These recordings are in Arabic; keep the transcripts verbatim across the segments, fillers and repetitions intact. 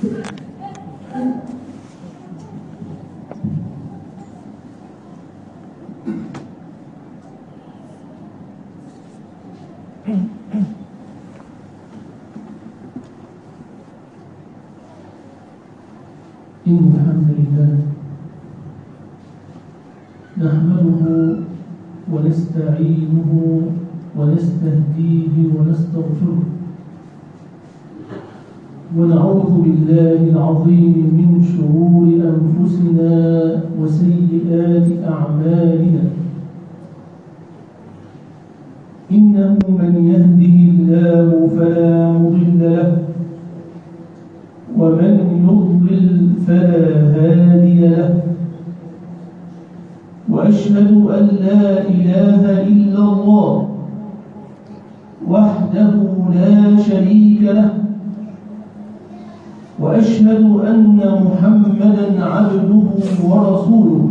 إن الحمد لله نحمده ونستعينه ونستهديه ونستغفره ونعوذ بالله العظيم من شرور أنفسنا وسيئات أعمالنا إنه من يهده الله فلا مضل له ومن يضلل فلا هادي له وأشهد أن لا إله إلا الله وحده لا شريك له وأشهد أن محمدًا عبده ورسوله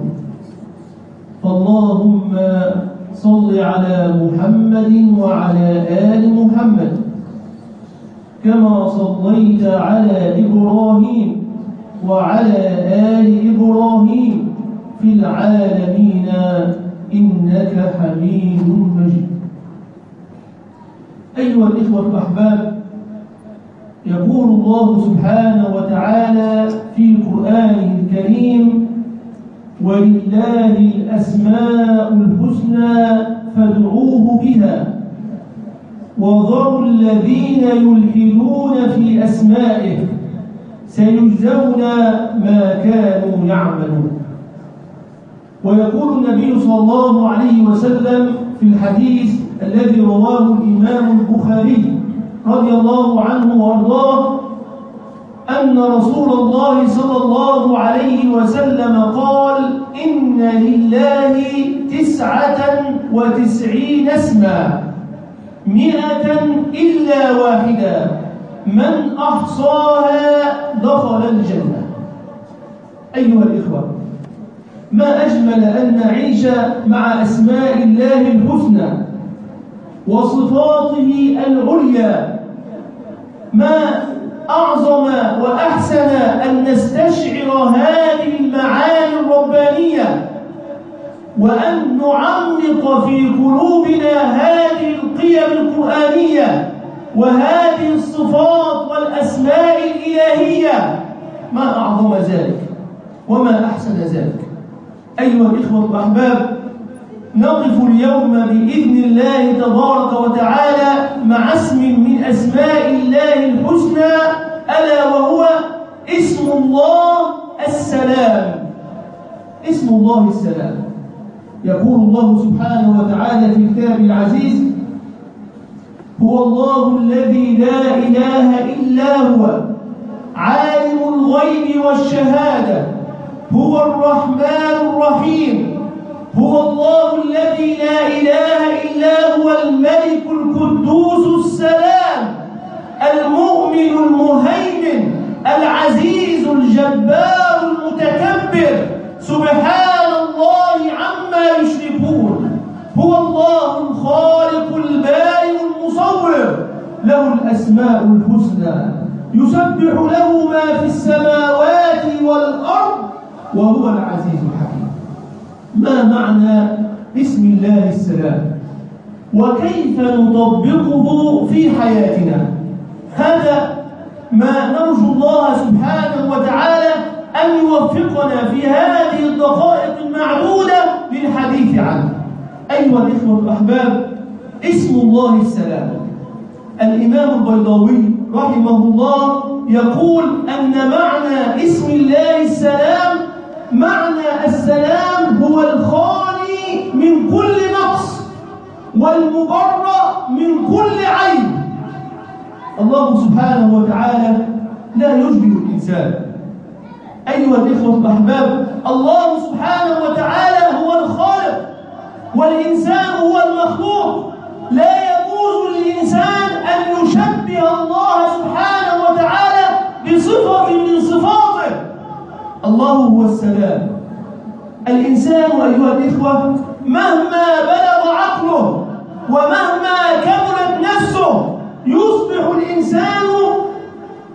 فاللهم صل على محمد وعلى آل محمد كما صليت على إبراهيم وعلى آل إبراهيم في العالمين إنك حميد مجيد. أيها الإخوة الأحباب، يقول الله سبحانه وتعالى في قرآنه الكريم: ولله الأسماء الحسنى فادعوه بها وذروا الذين يلحدون في أسمائه سيجزون ما كانوا يعملون. ويقول النبي صلى الله عليه وسلم في الحديث الذي رواه الإمام البخاري رضي الله عنه وارضاه أن رسول الله صلى الله عليه وسلم قال: إن لله تسعة وتسعين اسما مئة إلا واحدة من أحصاها دخل الجنة. أيها الإخوة، ما أجمل أن نعيش مع أسماء الله الحسنى وصفاته العليا، ما أعظم وأحسن أن نستشعر هذه المعاني الربانية وأن نعمق في قلوبنا هذه القيم القرآنية وهذه الصفات والأسماء الإلهية. ما أعظم ذلك وما أحسن ذلك. أيها الإخوة الأحباب، نقف اليوم بإذن الله تبارك وتعالى مع اسم من أسماء الله الحسنى، ألا وهو اسم الله السلام. اسم الله السلام. يقول الله سبحانه وتعالى في كتابه العزيز: هو الله الذي لا إله إلا هو عالم الغيب والشهادة هو الرحمن الرحيم هو الله الذي لا إله إلا هو الملك القدوس السلام المؤمن المهيمن العزيز الجبار المتكبر سبحان الله عما يشركون. هو الله الخالق البارئ المصور له الأسماء الحسنى يسبح له ما في السماوات والأرض وهو العزيز الحكيم. ما معنى اسم الله السلام وكيف نطبقه في حياتنا؟ هذا ما نرجو الله سبحانه وتعالى أن يوفقنا في هذه الدقائق المعدودة للحديث عنه. أيها الإخوة الأحباب، اسم الله السلام. الإمام البيضاوي رحمه الله يقول أن معنى اسم الله السلام، معنى السلام هو الخالي من كل نقص والمبرأ من كل عيب. الله سبحانه وتعالى لا يشبه الإنسان. أيها الإخوة الأحباب، الله سبحانه وتعالى هو الخالق والإنسان هو المخلوق. لا يجوز للإنسان أن يشبه الله سبحانه وتعالى بصفة من صفاته. الله هو السلام. الإنسان أيها الإخوة مهما بلغ عقله ومهما كملت نفسه يصبح الإنسان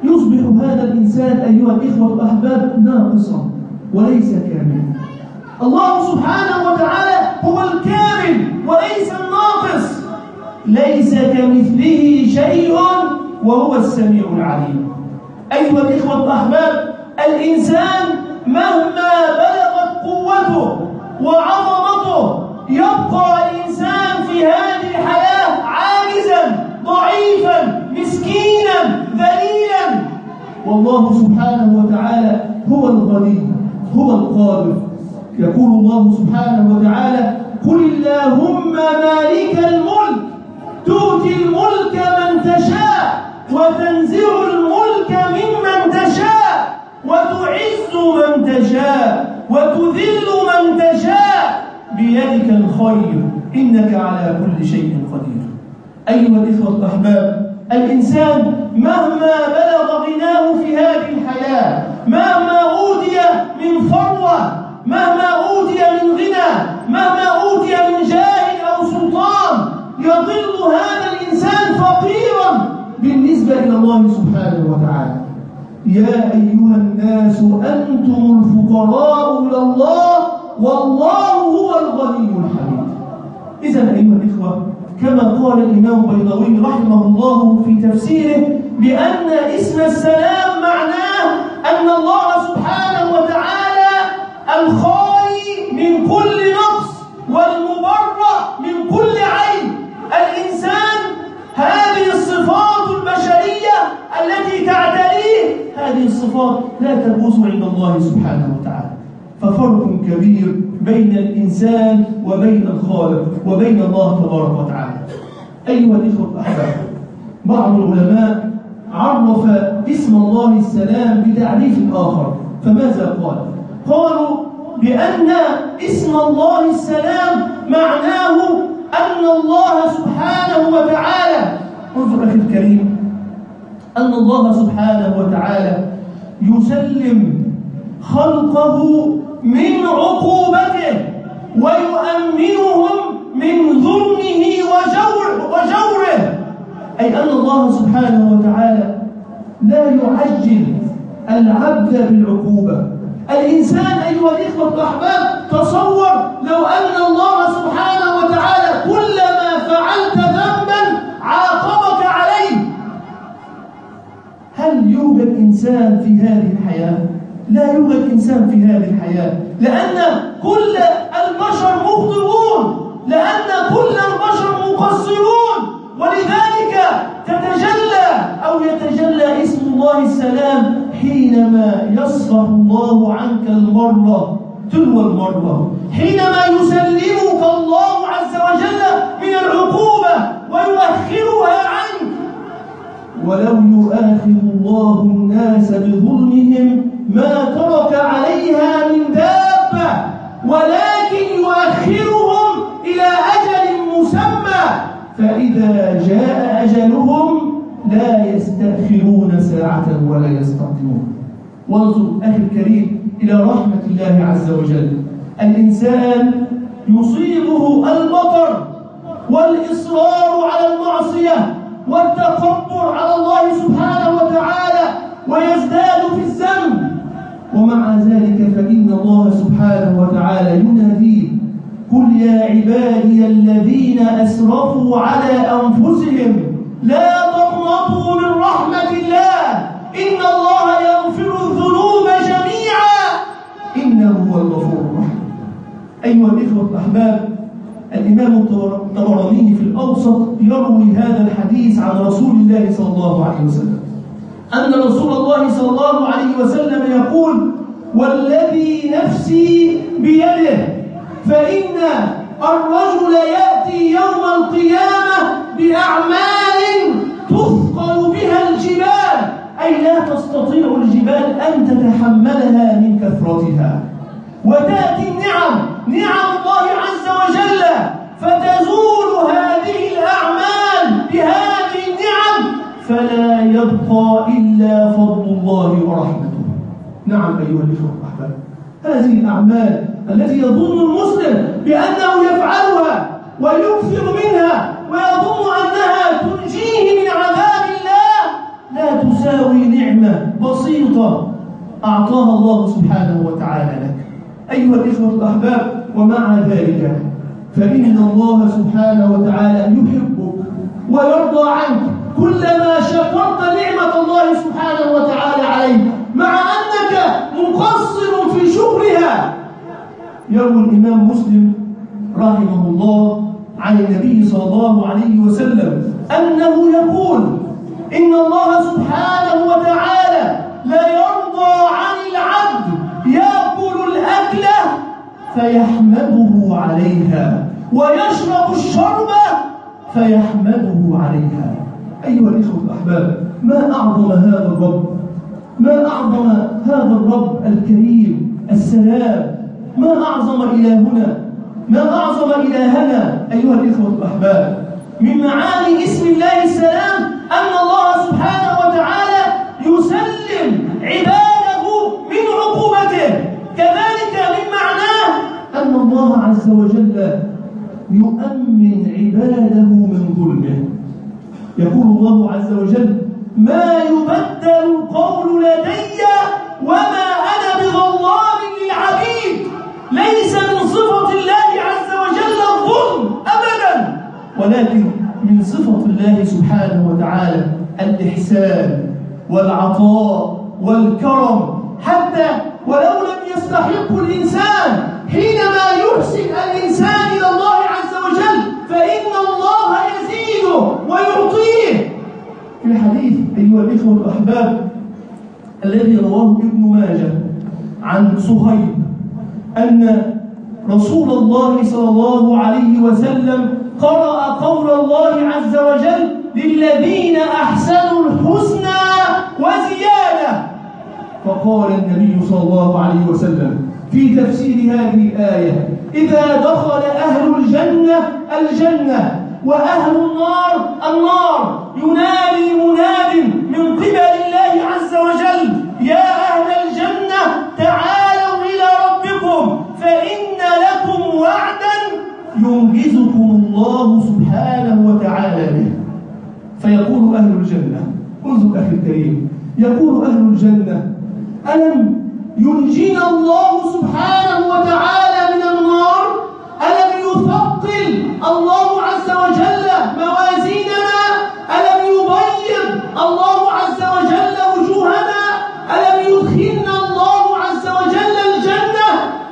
يصبح هذا الإنسان أيها الإخوة الأحباب ناقصا وليس كاملا. الله سبحانه وتعالى هو الكامل وليس الناقص، ليس كمثله شيء وهو السميع العليم. أيها الإخوة الأحباب، الإنسان مهما بلغت قوته وعظمته يبقى الإنسان في هذه الحياة عاجزا ضعيفا مسكينا ذليلا، والله سبحانه وتعالى هو الغني هو القادر. يقول الله سبحانه وتعالى: قل اللهم مالك الملك تؤتي الملك من تشاء وتنزع الملك ممن تشاء وتعز من تشاء وتذل من تشاء بيدك الخير إنك على كل شيء قدير. أيها الإخوة الأحباب، الإنسان مهما بلغ غناه في هذه الحياة، مهما أوتي من ثروة، مهما أوتي من غنى، مهما أوتي من جاه أو سلطان، يظل هذا الإنسان فقيرا بالنسبة إلى الله سبحانه وتعالى. يا أيها الناس أنتم الفقراء إلى الله والله هو الغني الحميد. إذا أيها الإخوة، كما قال الإمام البيضاوي رحمه الله في تفسيره بأن اسم السلام معناه أن الله سبحانه وتعالى الخالي من كل نقص والمبرأ من كل عيب. الإنسان هذه الصفات البشرية التي تعتريه، هذه الصفات لا تجوز عند الله سبحانه وتعالى. ففرق كبير بين الإنسان وبين الخالق وبين الله تبارك وتعالى. أيها الإخوة الأحباب، بعض العلماء عرف اسم الله السلام بتعريف آخر، فماذا قال؟ قالوا بأن اسم الله السلام معناه أن الله سبحانه وتعالى، انظر أخي الكريم، أن الله سبحانه وتعالى يسلم خلقه من عقوبته ويؤمنهم من ظلمه وجور وجوره، أي أن الله سبحانه وتعالى لا يعجل العبد بالعقوبة. الإنسان أيها الإخوة الأحباب، تصور لو أن الله سبحانه وتعالى كلما فعلت ذنبا عاقبك عليه. هل يوجد إنسان في هذه الحياة؟ لا يوجد إنسان في هذه الحياة، لأن كل البشر مخطئون، لأن كل البشر مقصرون، ولذلك تتجلى أو يتجلى اسم الله السلام حينما يصفح الله عنك المرة تلو المرة، حينما يسلمك الله عز وجل من العقوبة ويؤخرها عنك. ولو يؤاخذ الله الناس بظلمهم ما ترك عليها من دابة ولكن يؤخرهم إلى أجل مسمى، فإذا جاء أجلهم لا يستأخرون ساعة ولا يستقدمون. وانظر أخي الكريم إلى رحمة الله عز وجل. الإنسان يصيبه المطر والإصرار على المعصية والتكبر على الله سبحانه وتعالى ويزداد في الذنب، ومع ذلك فإن الله سبحانه وتعالى يناديه: قل يا عبادي الذين أسرفوا على أنفسهم لا تقنطوا من رحمة الله إن الله يغفر الذنوب جميعا إنه هو الغفور الرحيم. أيها الإخوة الأحباب، الإمام الطبراني في الأوسط يروي هذا الحديث عن رسول الله صلى الله عليه وسلم أن رسول الله صلى الله عليه وسلم يقول: والذي نفسي بيده فإن الرجل يأتي يوم القيامة بأعمال تثقل بها الجبال، أي لا تستطيع الجبال أن تتحملها من كثرتها، وتأتي النعم نعم الله عز وجل فتزول هذه الأعمال بهذه النعم فلا يبقى إلا فضل الله ورحمته. نعم أيها الإخوة الأحباب، هذه الأعمال التي يظن المسلم بأنه يفعلها ويكثر منها ويظن أنها تنجيه من عذاب الله لا لا تساوي نعمة بسيطة أعطاها الله سبحانه وتعالى لك. أيها الإخوة الأحباب، ومع ذلك فإن الله سبحانه وتعالى يحبك ويرضى عنك كلما شكرت نعمة الله سبحانه وتعالى عليك، مع أنك مقصر في شكرها. يروي الإمام مسلم رحمه الله عن النبي صلى الله عليه وسلم أنه يقول: إن الله سبحانه وتعالى لا يرضى عن العبد يأكل الأكلة فيحمده عليها ويشرب الشربة فيحمده عليها. أيها الإخوة الأحباب، ما أعظم هذا الرب، ما أعظم هذا الرب الكريم السلام، ما أعظم إلهنا، ما أعظم إلهنا. أيها الإخوة الأحباب، من معاني اسم الله السلام أن الله سبحانه وتعالى يسلم عباده من عقوبته. كذلك من معناه أن الله عز وجل يؤمن عباده من ظلمه. يقول الله عز وجل: ما يبدل القول لدي وما أنا بظلام للعبيد. ليس من صفة الله عز وجل الظلم أبدا، ولكن من صفة الله سبحانه وتعالى الإحسان والعطاء والكرم، حتى ولو لم يستحق الإنسان حينما يحسن الإنسان إلى الله عز وجل فإن الله يزيده ويعطيه. في الحديث أيها الإخوة الأحباب الذي رواه ابن ماجه عن صهيب أن رسول الله صلى الله عليه وسلم قرأ قول الله عز وجل: للذين أحسنوا الحسنى وزيادة. فقال النبي صلى الله عليه وسلم في تفسير هذه الآية: إذا دخل أهل الجنة الجنة وأهل النار النار ينادي مناد من قبل الله عز وجل: يا أهل الجنة تعالوا إلى ربكم فإن لكم وعدا ينجزكم الله سبحانه وتعالى به. فيقول أهل الجنة، انظر أخي الكريم، يقول أهل الجنة: ألم ينجينا الله سبحانه وتعالى من النار؟ ألم يثقل الله عز وجل موازيننا؟ ألم يبيض الله عز وجل وجوهنا؟ ألم يدخلنا الله عز وجل الجنة؟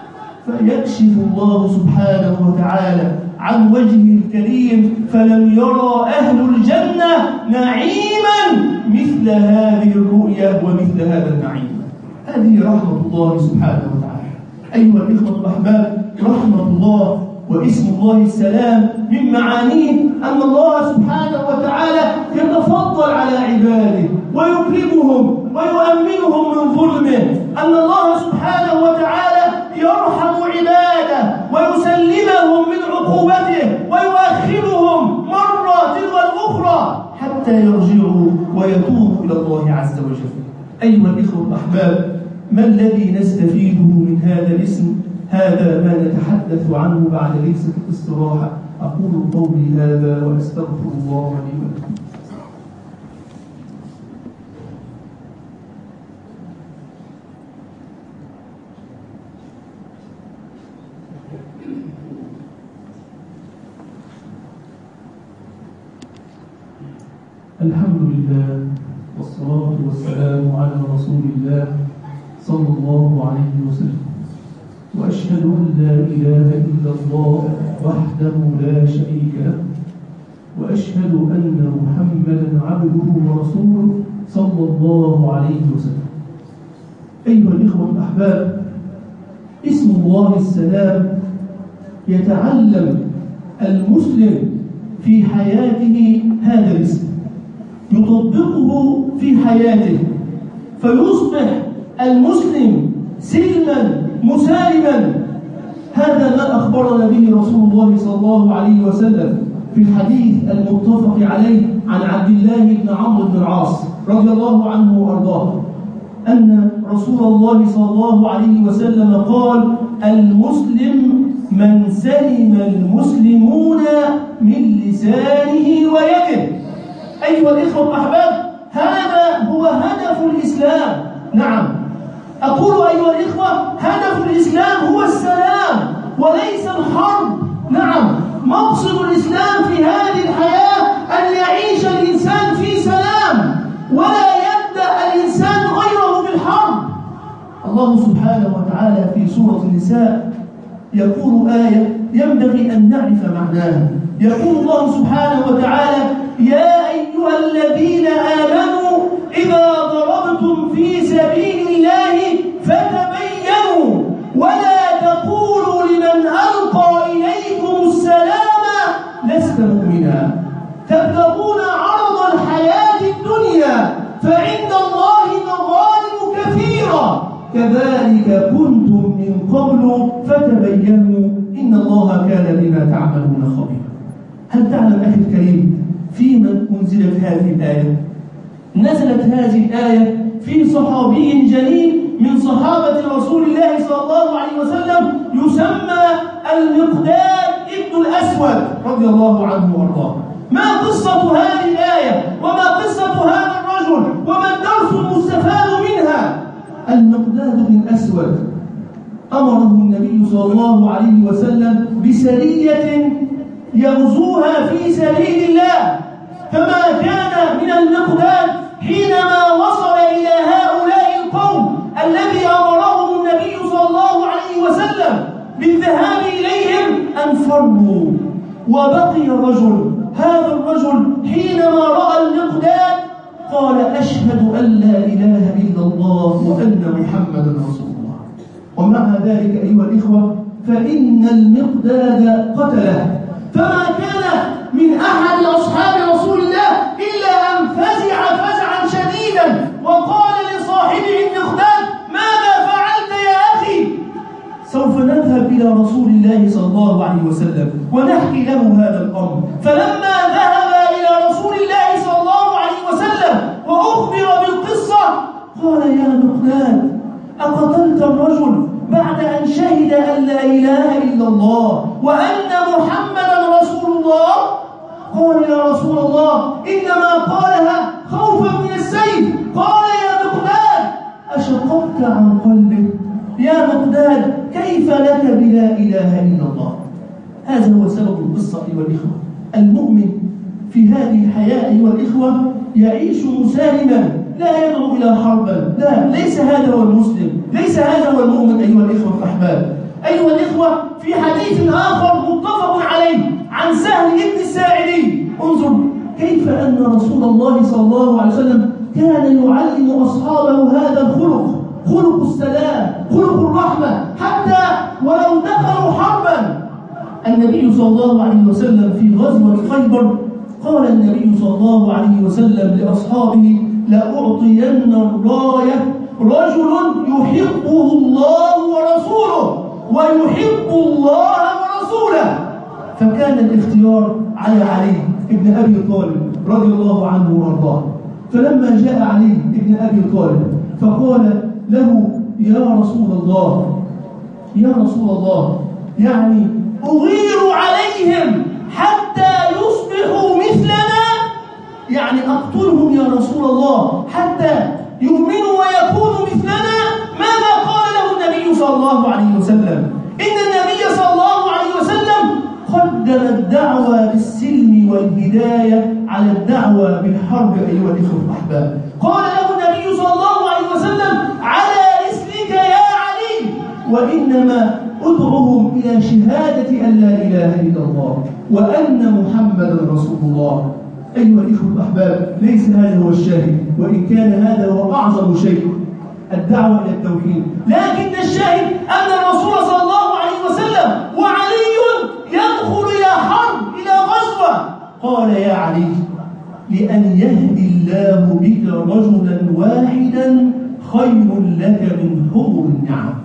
فيكشف الله سبحانه وتعالى عن وجهه الكريم فلم يرى أهل الجنة نعيما مثل هذه الرؤيا ومثل هذا النعيم. هذه رحمة الله سبحانه وتعالى. أيها الإخوة الأحباب، رحمة الله واسم الله السلام من معانيه أن الله سبحانه وتعالى يتفضل على عباده ويكرمهم ويؤمنهم من ظلمه، أن الله سبحانه وتعالى يرحم عباده ويسلمهم من عقوبته ويؤخرهم مرة تلو الأخرى حتى يرجعوا ويتوبوا إلى الله عز وجل. أيها الإخوة الأحباب، ما الذي نستفيده من هذا الاسم؟ هذا ما نتحدث عنه بعد جلسة الاستراحة. أقول قولي هذا وأستغفر الله لي ولكم. الحمد لله والصلاة والسلام على رسول الله صلى الله عليه وسلم، وأشهد أن لا إله إلا الله وحده لا شريك له، وأشهد أن محمدا عبده ورسوله صلى الله عليه وسلم. أيها الإخوة الأحباب، اسم الله السلام يتعلم المسلم في حياته هذا الاسم، يطبقه في حياته فيصبح المسلم سلما مسالما. هذا ما أخبرنا به رسول الله صلى الله عليه وسلم في الحديث المتفق عليه عن عبد الله بن عمرو بن العاص رضي الله عنه وأرضاه أن رسول الله صلى الله عليه وسلم قال: المسلم من سلم المسلمون من لسانه ويده. أيها الإخوة الأحباب، هذا هذا هو هدف الإسلام. نعم، أقول أيها الإخوة هدف الإسلام هو السلام وليس الحرب. نعم، مقصد الإسلام في هذه الحياة أن يعيش الإنسان في سلام ولا يبدأ الإنسان غيره بالحرب. الله سبحانه وتعالى في سورة النساء يقول آية ينبغي أن نعرف معناها. يقول الله سبحانه وتعالى: يا أيها الذين آمنوا إذا ضربتم في سبيل الله فتبينوا ولا تقولوا لمن ألقى إليكم السلام لست مؤمنا تبتغون عرض الحياة الدنيا فعند الله مظالم كثيرة كذلك كنتم من قبل فتبينوا إن الله كان بما تعملون خبيرا. هل تعلم أخي الكريم فيمن أنزلت هذه الآية؟ نزلت هذه الآية في صحابي جليل من صحابة رسول الله صلى الله عليه وسلم يسمى المقداد ابن الأسود رضي الله عنه وارضاه. ما قصة هذه الآية وما قصة هذا الرجل وما الدرس المستفاد منها؟ المقداد بن الأسود أمره النبي صلى الله عليه وسلم بسرية يغزوها في سبيل الله، فما كان من المقداد حينما وصل إلى هؤلاء القوم الذي أمرهم النبي صلى الله عليه وسلم بالذهاب إليهم أن فروا، وبقي رجل. هذا الرجل حينما رأى المقداد قال: أشهد أن لا إله إلا الله وأن محمدا رسول الله. ومع ذلك أيها الإخوة فإن المقداد قتله، فما كان من أحد أصحاب رسول الله إلا أن فزع فزعا شديدا وقال لصاحبه المقداد: ماذا فعلت يا أخي؟ سوف نذهب إلى رسول الله صلى الله عليه وسلم ونحكي له هذا الأمر. فلما ذهب إلى رسول الله صلى الله عليه وسلم وأخبر بالقصة قال: يا مقداد، أقتلت الرجل بعد أن شهد أن لا إله إلا الله وأن محمدا رسول الله؟ قال: يا رسول الله إنما قالها خوفا من السيف. قال: يا مقداد، أشققت عن قلبك؟ يا مقداد، كيف لك بلا إله إلا الله؟ هذا هو سبب القصة أيها الإخوة. المؤمن في هذه الحياة أيها الإخوة يعيش مسالما، لا يدعو إلى حربا، لا، ليس هذا هو المسلم، ليس هذا هو المؤمن أيها الإخوة الأحباب. أيها الإخوة في حديث آخر متفق عليه عن سهل بن الساعدي، انظر كيف أن رسول الله صلى الله عليه وسلم كان يعلم أصحابه هذا الخلق، خلق السلام، خلق الرحمة، حتى ولو دخلوا حربا. النبي صلى الله عليه وسلم في غزوة خيبر قال النبي صلى الله عليه وسلم لأصحابه: لأعطين الراية رجل يحبه الله ورسوله ويحب الله ورسوله. فكان الاختيار على علي بن أبي طالب رضي الله عنه وارضاه. فلما جاء علي بن أبي طالب فقال له: يا رسول الله، يا رسول الله، يعني أغير عليهم حتى يصبحوا مثلنا، يعني أقتلهم يا رسول الله حتى يؤمنوا ويكونوا مثلنا. ماذا قال له النبي صلى الله عليه وسلم؟ إن النبي صلى الله عليه وسلم قدم الدعوة بالسلم والهداية على الدعوة بالحرب أيها الإخوة الأحباب. قال له النبي صلى الله عليه وسلم: على رسلك يا علي، وإنما ادعوهم إلى شهادة أن لا إله إلا الله وأن محمدا رسول الله. أيها الإخوة الأحباب، ليس هذا هو الشاهد، وإن كان هذا هو أعظم شيء، الدعوة إلى التوحيد، لكن الشاهد أن الرسول صلى الله عليه وسلم وعلي يدخل إلى حرب، إلى غزوة، قال: يا علي، لأن يهدي الله بك رجلا واحدا خير لك من حمر النعم.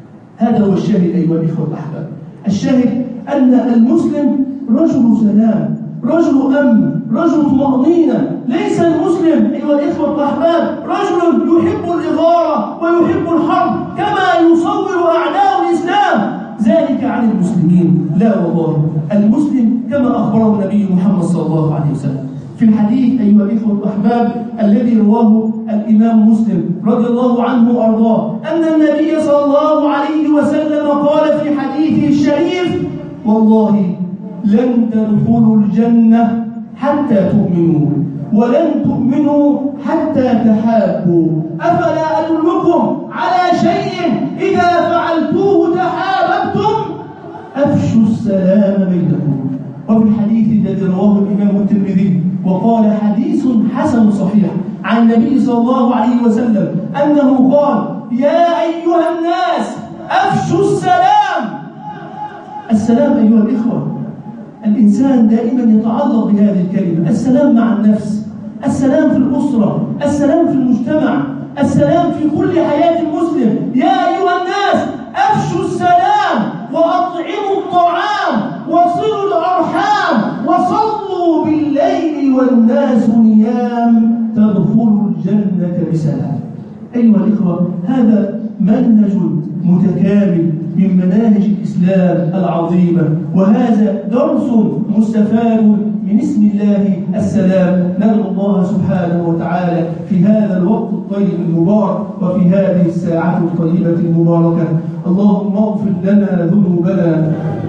هذا هو الشاهد أيها الإخوة الأحباب. الشاهد أن المسلم رجل سلام، رجل أمن، رجل طمأنينة. ليس المسلم أيها الإخوة الأحباب رجل يحب الإغارة ويحب الحرب كما يصور أعداء الإسلام ذلك عن المسلمين. لا والله، المسلم كما أخبره النبي محمد صلى الله عليه وسلم في الحديث أيها الإخوة الأحباب الذي رواه الإمام مسلم رضي الله عنه وأرضاه أن النبي صلى الله عليه وسلم قال في حديثه الشريف: والله لن تدخلوا الجنة حتى تؤمنوا، ولن تؤمنوا حتى تحابوا، أفلا أدلكم على شيء إذا فعلتوه تحاببتم؟ أفشوا السلام بينكم. وفي الحديث الذي رواه الإمام الترمذي وقال حديث حسن صحيح عن النبي صلى الله عليه وسلم أنه قال: يا أيها الناس أفشوا السلام. السلام أيها الإخوة، الإنسان دائما يتعلق بهذه الكلمة، السلام مع النفس، السلام في الأسرة، السلام في المجتمع، السلام في كل حياة المسلم. يا أيها الناس أفشوا السلام وأطعموا الطعام وصلوا الأرحام وصلوا بالليل والناس نيام تدخلوا الجنة بسلام. أيها الإخوة، هذا منهج متكامل من مناهج الإسلام العظيمة، وهذا درس مستفاد من اسم الله السلام. ندعو الله سبحانه وتعالى في هذا الوقت الطيب المبارك وفي هذه الساعة الطيبة المباركة: اللهم اغفر لنا ذنوبنا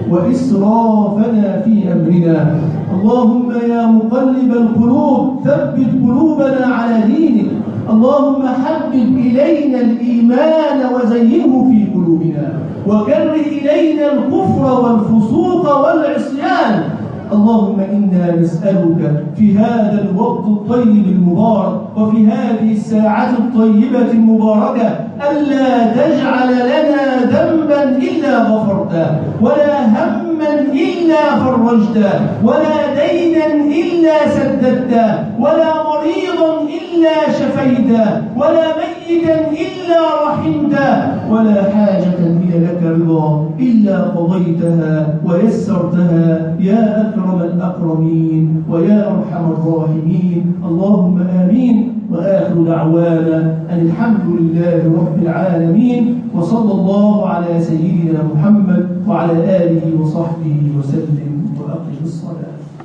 وإسرافنا في أمرنا، اللهم يا مقلب القلوب ثبت قلوبنا على دينك، اللهم حبب إلينا الإيمان وزينه في قلوبنا، وكره إلينا الكفر والفسوق والعصيان. اللهم إنا نسألك في هذا الوقت الطيب المبارك وفي هذه الساعة الطيبة المباركة ألا تجعل لنا ذنبا إلا غفرته، ولا هما إلا فرجته، ولا دينا إلا سددته، ولا مريضا إلا شفيته، ولا ميتا إلا رحمته، ولا حاجة هي لك رضا إلا قضيتها ويسرتها يا أكرم الأكرمين ويا أرحم الراحمين. اللهم آمين. وآخر دعوانا أن الحمد لله رب العالمين، وصلى الله على سيدنا محمد وعلى آله وصحبه وسلم، وأقم الصلاة.